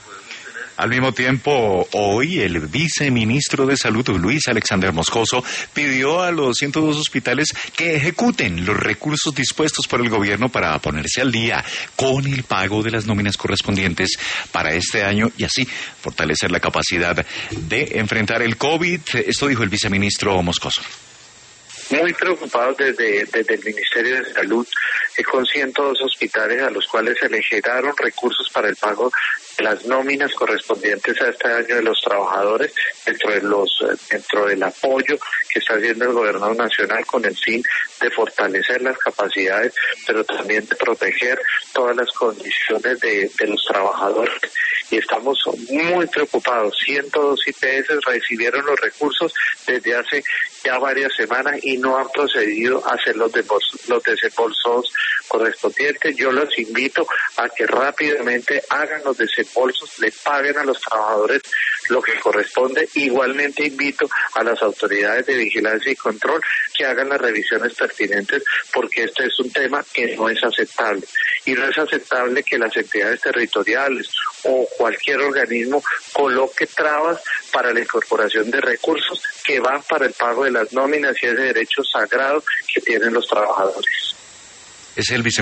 Al mismo tiempo, hoy el viceministro de Salud, Luis Alexander Moscoso, pidió a los 102 hospitales que ejecuten los recursos dispuestos por el gobierno para ponerse al día con el pago de las nóminas correspondientes para este año y así fortalecer la capacidad de enfrentar el COVID. Esto dijo el viceministro Moscoso. Muy preocupados desde el Ministerio de Salud con 102 hospitales a los cuales se les generaron recursos para el pago de las nóminas correspondientes a este año de los trabajadores dentro del apoyo que está haciendo el gobierno nacional con el fin de fortalecer las capacidades, pero también de proteger todas las condiciones de los trabajadores. Y estamos muy preocupados. 102 IPS recibieron los recursos desde hace ya varias semanas y no han procedido a hacer los desembolsos correspondientes. Yo los invito a que rápidamente hagan los desembolsos, le paguen a los trabajadores lo que corresponde. Igualmente invito a las autoridades de vigilancia y control que hagan las revisiones pertinentes, porque este es un tema que no es aceptable. Y no es aceptable que las entidades territoriales o cualquier organismo coloque trabas para la incorporación de recursos que van para el pago de las nóminas y ese derecho sagrado que tienen los trabajadores. Es el